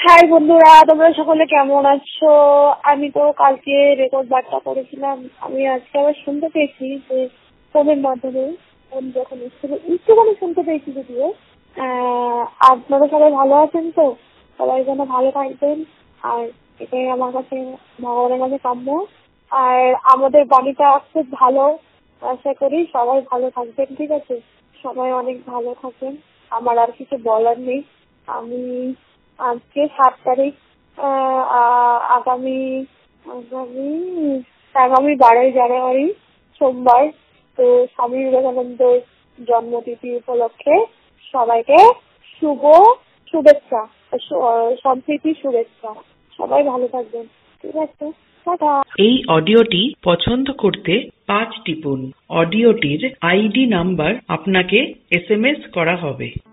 High বন্ধুরা, তোমরা সকলে কেমন আছো? আমি তো কালকে রেকর্ড বার্তা করেছিলাম, আমি আজকে আবার শুনতে পেয়েছি যে ফোনের মাধ্যমে ফোন যখন একটুখানি শুনতে পেয়েছি যদিও। আপনারা সবাই ভালো আছেন তো? সবাই যেন ভালো থাকবেন, আর এটাই আমার কাছে ভগবানের কাছে কাম্য। আর আমাদের বাড়িটা খুব ভালো, আশা করি সবাই ভালো থাকবেন। ঠিক আছে, সবাই অনেক ভালো থাকবেন। আমার আর কিছু বলার নেই। আমি আজকে 7 তারিখ, আগামী আগামী আগামী 12ই জানুয়ারি সোমবার। তো স্বামী বিবেকানন্দের জন্মতিথি উপলক্ষে সবাইকে শুভ শুভেচ্ছা, সম্প্রীতি শুভেচ্ছা। সবাই ভালো থাকবেন। ঠিক আছে, টাটা। এই অডিওটি পছন্দ করতে 5 টিপুন। অডিওটির আইডি নাম্বার আপনাকে SMS করা হবে।